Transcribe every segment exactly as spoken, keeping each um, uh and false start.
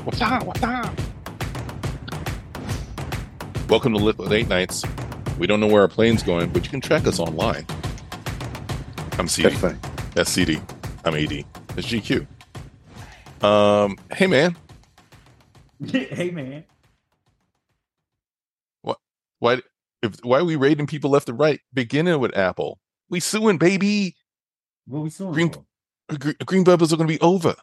What's up? What's up? Welcome to Liquid Late Nights. We don't know where our plane's going, but you can track us online. I'm C D. That's fine. That's C D. I'm A D. That's G Q. Um, hey man. Hey man. What? Why? If why are we raiding people left and right? Beginning with Apple, we suing, baby. What we suing Green, for? green, green bubbles are going to be over.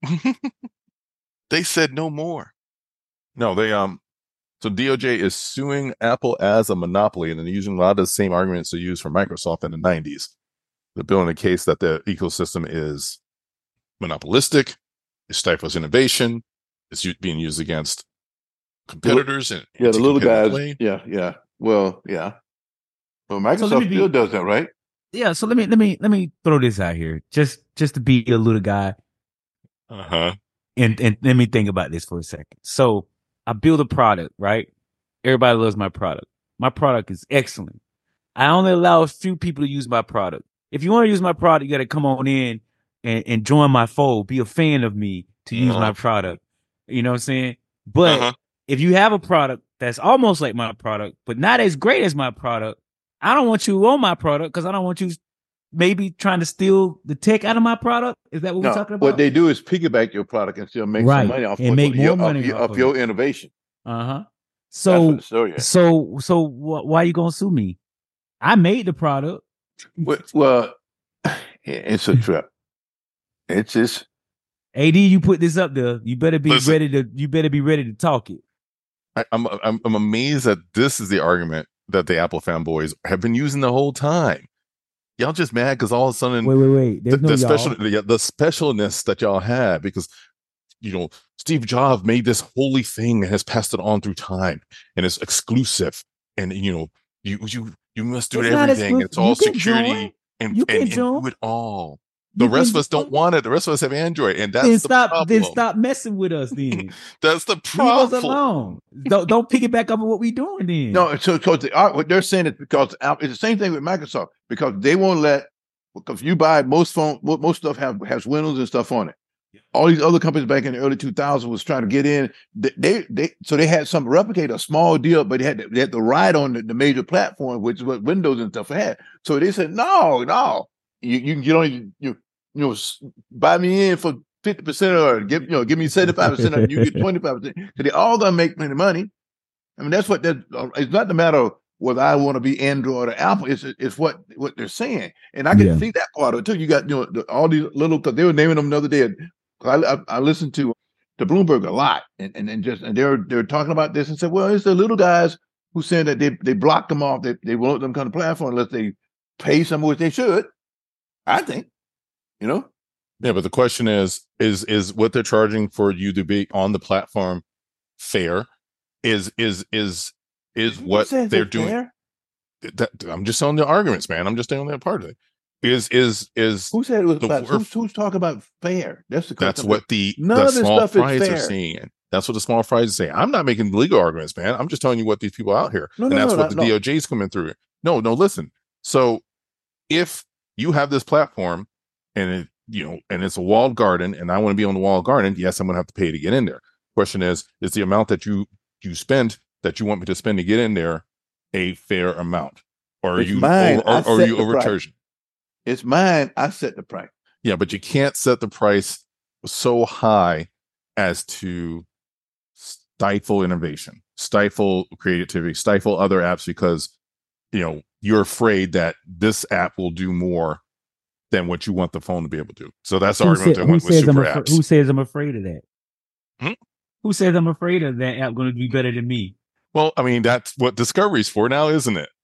They said no more. No, they um. So D O J is suing Apple as a monopoly, and they're using a lot of the same arguments they used for Microsoft in the nineties. They're building a case that the ecosystem is monopolistic, it stifles innovation, it's being used against competitors, and yeah, the little guys. Play. Yeah, yeah. Well, yeah. Well, Microsoft So be, still does that, right? Yeah. So let me let me let me throw this out here, just just to be a little guy. Uh huh. And and let me think about this for a second. So I build a product, right? Everybody loves my product. My product is excellent. I only allow a few people to use my product. If you want to use my product, you got to come on in and, and join my fold. Be a fan of me to use uh-huh. my product. You know what I'm saying? But uh-huh. if you have a product that's almost like my product, but not as great as my product, I don't want you on my product because I don't want you maybe trying to steal the tech out of my product. Is that what no, we're talking about? What they do is piggyback your product and still make right. some money off and of, make more your, money off, your, off off your innovation. Uh huh. So story is. so so wh- why are you gonna sue me? I made the product. Well, well it's a trip. It's just A D. You put this up there. You better be Listen, ready to. You better be ready to talk it. I, I'm I'm I'm amazed that this is the argument that the Apple fanboys have been using the whole time. Y'all just mad because all of a sudden, wait, wait, wait. There's the, no the y'all. special, the, the specialness that y'all had because you know Steve Jobs made this holy thing and has passed it on through time, and it's exclusive, and you know you you you must do it's everything. It's all security join. and, you and, and join. do it all. The you rest of us don't want it. The rest of us have Android, and that's then the stop, problem. Then stop messing with us. Then that's the problem. Leave us alone. don't don't pick it back up on what we doing. Then no. So because the what they're saying is because it's the same thing with Microsoft because they won't let because you buy most phone most stuff have has Windows and stuff on it. All these other companies back in the early two thousands was trying to get in. They, they, they so they had some replicate a small deal, but they had to, they had to ride on the, the major platform, which is what Windows and stuff had. So they said, no, no, you you, you don't you you know buy me in for fifty percent or give you know give me seventy five percent and you get twenty five percent. So they all gonna make plenty of money. I mean that's what that it's not the matter of whether I want to be Android or Apple. It's it's what what they're saying, and I can yeah. see that part of it too. You got you know the, all these little because they were naming them the other day. I, I, I listened to to Bloomberg a lot, and, and and just and they're they're talking about this and said, well, it's the little guys who said that they they blocked them off. They they won't let them come to the platform unless they pay some, which they should. I think, you know. Yeah, but the question is, is is what they're charging for you to be on the platform fair? Is is is is Who what says they're doing? Fair? That, I'm just on the arguments, man. I'm just on that part of it. Is is is who said it was the, about who's, who's talking about fair? That's the that's what the, None the of this small stuff fries is are fair. saying. That's what the small fries are saying. I'm not making legal arguments, man. I'm just telling you what these people out here, no, and no, that's no, what no, the no. D O J is coming through. No, no, listen. So if you have this platform and it, you know, and it's a walled garden, and I want to be on the walled garden, yes, I'm going to have to pay to get in there. Question is, is the amount that you you spend that you want me to spend to get in there a fair amount? Or are it's you mine. or, or, or are you overcharging? It's mine. I set the price. Yeah, but you can't set the price so high as to stifle innovation, stifle creativity, stifle other apps because you know you're afraid that this app will do more than what you want the phone to be able to do. So that's the who argument said, they went with super I'm apps. Who says I'm afraid of that? Hmm? Who says I'm afraid of that app going to be better than me? Well, I mean, that's what Discovery's for now, isn't it?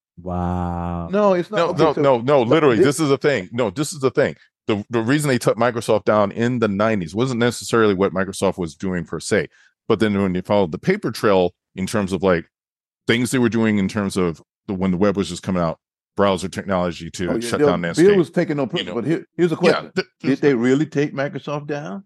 Wow. No, it's not. No, okay, no, so, no, no. Literally, this, this is the thing. No, this is the thing. The the reason they took Microsoft down in the nineties wasn't necessarily what Microsoft was doing per se, but then when they followed the paper trail in terms of like things they were doing in terms of the, when the web was just coming out, browser technology to oh, yeah, shut down Netscape. Bill was taking no purpose, you know. but here, here's a question: yeah, th- Did they really take Microsoft down?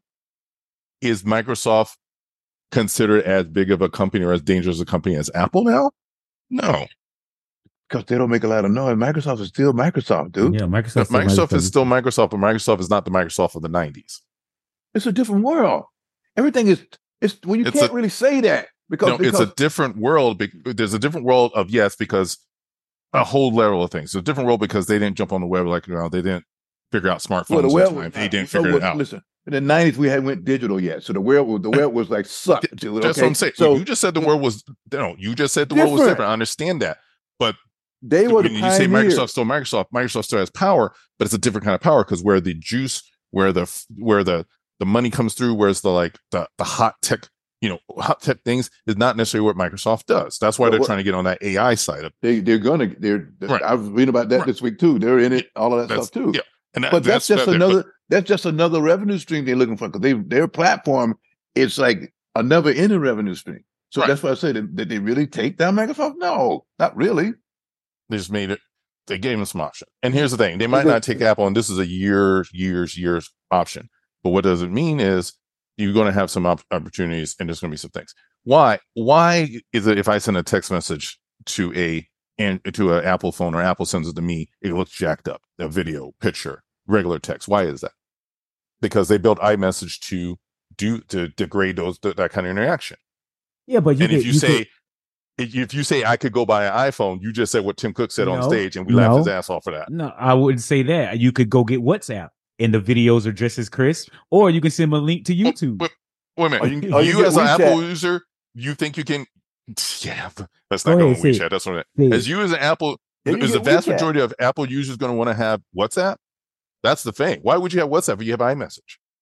Is Microsoft considered as big of a company or as dangerous a company as Apple now? No. Because they don't make a lot of noise. Microsoft is still Microsoft, dude. Yeah, Microsoft. No, Microsoft is still Microsoft, but Microsoft is not the Microsoft of the nineties. It's a different world. Everything is It's well, you It's can't a- really say that because, No, because it's a different world. be- There's a different world of yes, because a whole level of things. So a different world because they didn't jump on the web like you know, they didn't figure out smartphones well, the in web time. was They not- didn't so figure what- it out. Listen, in the nineties we hadn't went digital yet, so the web was the web was like sucked to it. That's Okay? what I'm saying. So you just said the world was no. You just said the world was Different. different. I understand that, but they were the when you say pioneers. Microsoft still Microsoft, Microsoft still has power, but it's a different kind of power because where the juice, where the where the the money comes through, where's the like the the hot tech, you know, hot tech things is not necessarily what Microsoft does. That's why But they're what- trying to get on that A I side of They they're gonna they're. Right. I was reading about that Right. this week too. They're in it, all of that That's- stuff too. yeah. And that, But that's, just that- another. That's just another revenue stream they're looking for because they their platform is like a never ending revenue stream. So Right. that's why I say that, did they really take down Microsoft? No, not really. They just made it. They gave them some option. And here's the thing: they might Look- not take Apple, and this is a years, years, years option. But what does it mean is you're going to have some op- opportunities, and there's going to be some things. Why? Why is it if I send a text message to a and to an Apple phone or Apple sends it to me, it looks jacked up, a video, picture, regular text? Why is that? Because they built iMessage to do to degrade those that, that kind of interaction. Yeah, but you and could, if you, you say could- if you- if you say I could go buy an iPhone, you just said what Tim Cook said on No, stage, and we laughed no. his ass off for that. no, I wouldn't say that. You could go get WhatsApp, and the videos are just as crisp, or you can send them a link to YouTube. Wait, wait a minute. Or you can- you or you get as an WeChat. Apple user, you think you can? Yeah, let's Go not go ahead, on say it. WeChat. That's what. Say I, it. as you as an Apple, Yeah, you is the get vast WeChat. majority of Apple users going to want to have WhatsApp? That's the thing. Why would you have WhatsApp if you have iMessage?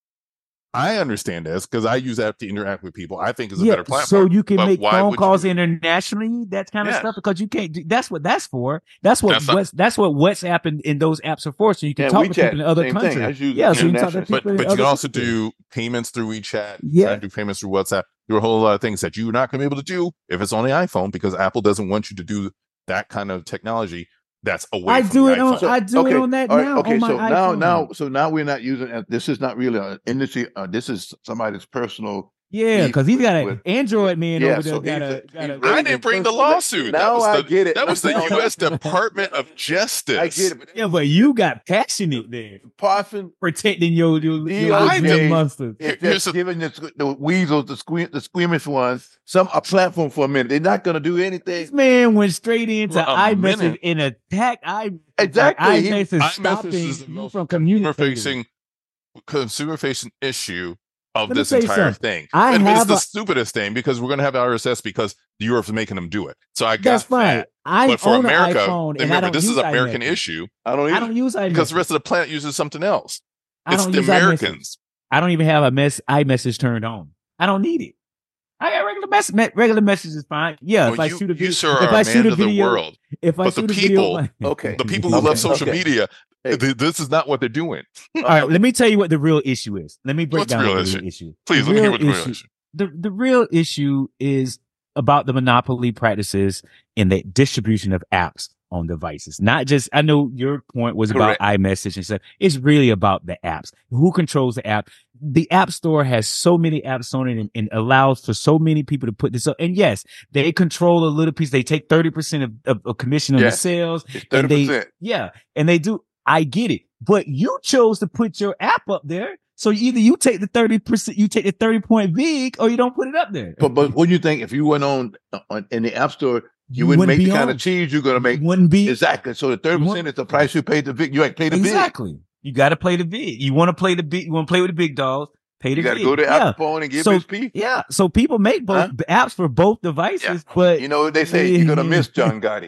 I understand this because I use that to interact with people. I think it's a Yeah, better platform. so you can but make why phone would you calls do it? internationally, that kind of Yes. stuff, because you can't. Do, that's what that's for. That's what That's not- what's, that's what WhatsApp and, and those apps are for. So you can Yeah, talk to WeChat, people in other same thing. countries. That's used Yeah, so you can talk to internationally. people But in but you other can also countries. do payments through WeChat. You Yeah. can do payments through WhatsApp. There are a whole lot of things that you're not going to be able to do if it's on the iPhone because Apple doesn't want you to do that kind of technology that's away I from do the it on. iPhone. I do it on that all right, now. Okay, on my so now, iPhone. now, so now we're not using. uh, This is not really an industry. Uh, this is somebody's personal. Yeah, beef because he's got an with- Android man Yeah, over so there. Got he's a, a- got he's a, really I didn't bring the personal- lawsuit. Now that was I the, get it. That was the No, no. U S Department of Justice. I get it. But yeah, but you got passionate there, Parson protecting your your, D your, O J your monsters. is Here's just the- giving the, the weasels, the squeam, the squeamish ones, some a platform for a minute. They're not going to do This anything. man went straight into For a iMessage minute. and attacked iMessage. Exactly. He- iMessage iMessage stopping is the you most from consumer communicating. facing consumer facing issue of Let me this tell you entire something. thing. I and it's have the a- stupidest thing because we're going to have R S S because Europe's making them do it. So I got That's fine. that. I But for own America, an iPhone and I remember don't this is use an American iMessage. issue I don't. I Either. don't use iMessage. because the rest of the planet uses something else. I It's don't the use iMessage. Americans. I don't even have a mess iMessage turned on. I don't need it. I got regular mess. me- Regular message is fine. Yeah, if Well, I you, shoot a you video, sir if are I a shoot man a of the video, world. if I But the shoot a people- video, Okay. The people who Okay, love social okay. media, Hey. th- this is not what they're doing. All right, let me tell you what the real issue is. Let me break What's down the real what the issue? real issue. Please The let me hear real what the real issue- issue. The the real issue is about the monopoly practices in the distribution of apps on devices. Not just, I know your point was Correct. about iMessage and stuff. It's really about the apps. Who controls the app? The App Store has so many apps on it and, and allows for so many people to put this up. And yes, they control a little piece. They take thirty percent of, of, of commission on Yes. the sales. It's thirty And they- percent. Yeah. And they do. I get it. But you chose to put your app up there. So either you take the thirty percent, you take the thirty point vig, or you don't put it up there. But but what do you think if you went on, on in the App Store, you, wouldn't, make be the kind on. of cheese you're going to make? You wouldn't be. Exactly. So the thirty You percent is the price you pay the big. You like pay the big. Exactly. You got to play the big. You want to play the big. You want to play with the big dogs. Pay the You got to big. go to yeah. Apple phone and give So- his piece. Yeah. So people make both apps for both devices, but You know what they say? You're going to miss John Gotti.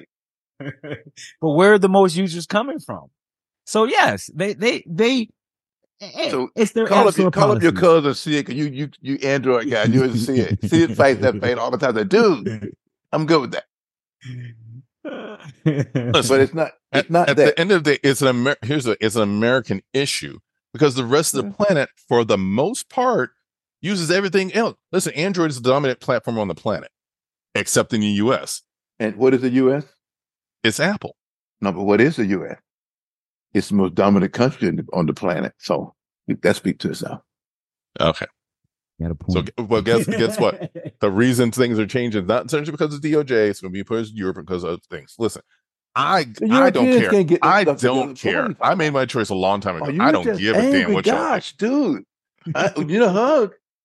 but where are the most users coming from? So yes, they they they. eh, So it's their Call app up, store call up your policies. cousin, see it, cause you you you Android guy, you would see it. See it fight that fight all the time. Like, dude, I'm good with that. But it's not. It's At, not at that. the end of the day, it's an Amer- here's a it's an American issue because the rest of the planet, for the most part, uses everything else. Listen, Android is the dominant platform on the planet, except in the U S. And what is the U S? It's Apple. No, but what is the U S? It's the most dominant country in the, on the planet. So that speaks to itself. Okay. Got a So, point. well, guess guess what? The reason things are changing is not necessarily because of D O J. It's going to be because of Europe because of things. Listen, I The I don't Europeans care. can't get this I stuff don't together. care. I made my choice a long time ago. Oh, you I don't just give a damn angry. what y'all. Gosh, dude. I, you know, hug.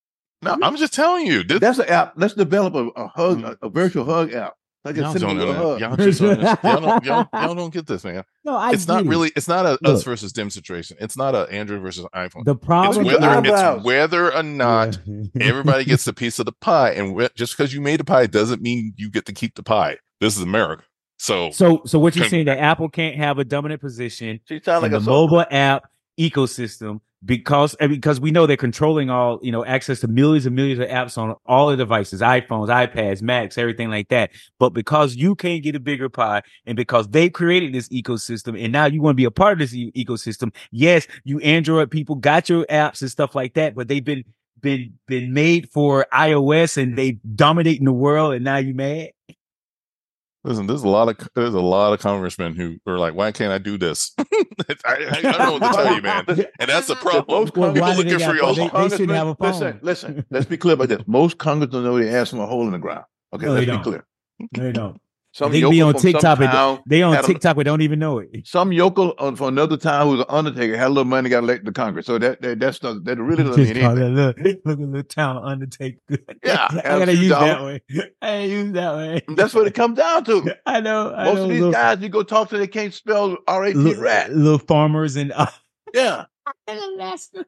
No, I'm just telling you. This, That's an app. Let's develop a, a hug, Mm. a, a virtual hug app. Like a y'all, don't, cinema hug. y'all, just don't, y'all, don't, y'all, y'all don't get this, man. No, I It's not get it. really. It's not a us Look. versus them situation. It's not a Android versus iPhone. The It's problem. with the whether eyebrows. it's whether or not Yeah. everybody gets a piece of the pie, and wh- just because you made the pie doesn't mean you get to keep the pie. This is America, so So, so what you're Con- saying that Apple can't have a dominant position She sounds in like the a mobile app ecosystem because and because we know they're controlling all, you know, access to millions and millions of apps on all the devices, iPhones, iPads, Macs, everything like that. But because you can't get a bigger pie and because they created this ecosystem and now you want to be a part of this e- ecosystem, yes, you Android people got your apps and stuff like that, but they've been been been made for iOS and they dominating the world and now you mad? listen. There's a lot of there's a lot of congressmen who are like, "Why can't I do this?" I, I, I don't know what to tell you, man. And that's the problem. Most Well, People why do they looking got for phones? your They- they shouldn't have a phone. Listen, listen. Let's be clear about this. Most Congress don't know their ass from a hole in the ground. Okay, No, let's they be don't. clear. No, they don't. Some They be yokel on from some TikTok. and town They on had a- TikTok, but don't even know it. Some yokel on, from another town who's an undertaker had a little money, got elected to Congress. So that, that that's not, that really doesn't mean Just call anything. that little, look at little town Undertaker. Yeah, I have a gotta few use that dollars. way. I gotta use that way. That's what it comes down to. I know. I Most know of these little, guys you go talk to, they can't spell R A T little, rat. little farmers and uh, Yeah. Listen,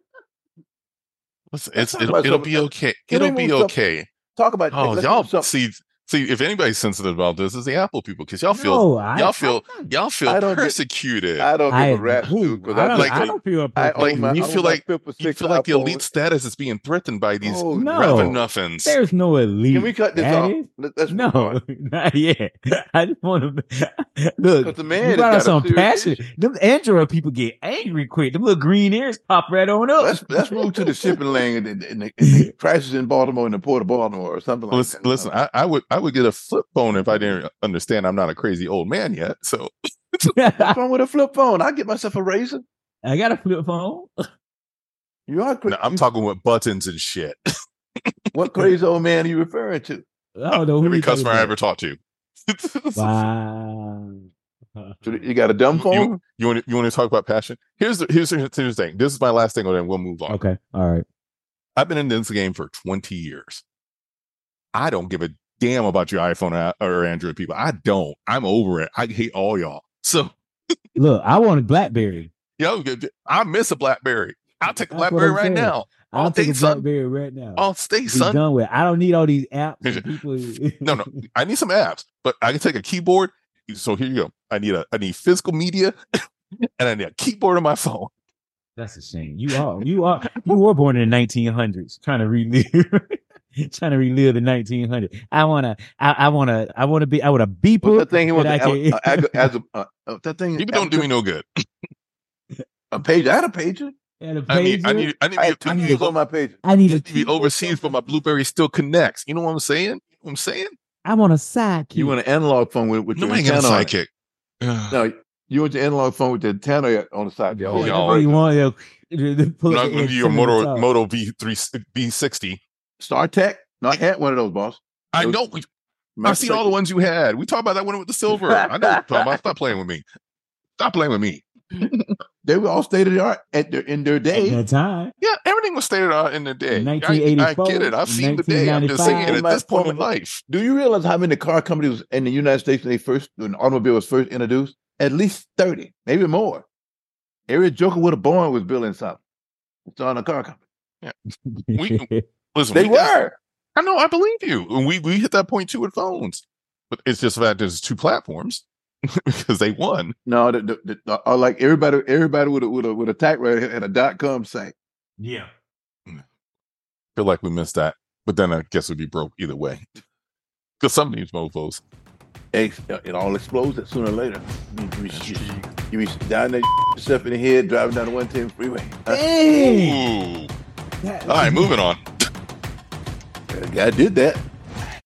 Let's it's talk it'll, about it'll something be else. okay. Can we It'll be move some- okay. Talk about Oh, let's y'all move some- see see if anybody's sensitive about this, is the Apple people because y'all feel no, I, y'all feel I, y'all feel I don't get- persecuted. I don't I, give a rat's who? dude because I I, don't, like- I don't feel I appropriate. own my, you I own feel my like- fifth or you sixth feel like the iPhone. elite status is being threatened by these Oh, No. ragamuffins. There's no elite. Can we cut this that off? is- Let- Let's move No, on. not yet. I just want to look. 'Cause the man you has brought got up a some serious passion. issue. Them Android people get angry quick. Them little green ears pop right on up. Let's let's move to the shipping lane and, and, the, and the crisis in Baltimore and the port of Baltimore or something like Listen, that. listen I, I would I would get a flip phone if I didn't understand I'm not a crazy old man yet. So What's wrong with a flip phone? I get myself a razor. I got a flip phone. You are crazy. no, I'm talking with buttons and shit. What crazy old man are you referring to? I don't know who Every you talking customer I about. ever talked to. Wow. So you got a dumb phone? You want to, you want to talk about passion? Here's the here's the, here's the thing. This is my last thing, and then we'll move on. Okay. All right. I've been in this game for twenty years. I don't give a damn about your iPhone or Android people. I don't. I'm over it. I hate all y'all. So, Look, I want a BlackBerry. yo, I miss a BlackBerry. I'll take a That's what BlackBerry I'm right saying. now. I'll All take day, a son. BlackBerry right now. All stay, Be son. done with. I don't need all these apps. And people. No, no. I need some apps, but I can take a keyboard. So here you go. I need a I need physical media, and I need a keyboard on my phone. That's a shame. You are. You are. You were born in the nineteen hundreds, trying to relive. Trying to relive the nineteen hundreds. I wanna. I, I wanna. I wanna be. I wanna be. What's that thing he wants that to I can- uh, ag- as a uh, uh, that thing? People don't do me no good. a page. I had a pager. And a I need I pager. need I need I had to two be, I years need on my page. I need a. to be overseas, but my BlueBerry still connects. You know what I'm saying? You know what I'm saying? I want a sidekick. You want an analog phone with, with your Nobody got a antenna on it. sidekick. No, you want your analog phone with the antenna on the side. Yeah, Oh, Yeah, y'all. you want to, to, to pull I'm up not the going to do your antenna on the Moto top. Moto V three B sixty. StarTech. No, I had one of those, boss. I Those- know. We, I've seen all the ones you had. We talked about that one with the silver. I know. What you're talking about. Stop playing with me. Stop playing with me. They were all state of the art at their in their At day. that time. Yeah, everything was stated out in the day. I, I nineteen eighty-four, get it. I've seen the day. I'm just saying, nineteen at ninety-five. this point in life, Do you realize how many car companies in the United States when they first when the automobile was first introduced? At least thirty, maybe more. Every joker with a born was building something. It's on a car company. We- listen. They we got- were. I know. I believe you. And we we hit that point too with phones, but it's just the fact there's two platforms because they won. No, the, the, the, uh, like everybody, everybody with a with a with a tag rate had a dot com site. Yeah. Feel like we missed that, but then I guess we'd be broke either way. Because some of these mofos. Hey, it all explodes sooner or later. You, you, you, you be down there yourself in the head driving down the one ten freeway. Uh, Dang. Ooh. All right, moving on. the guy did that.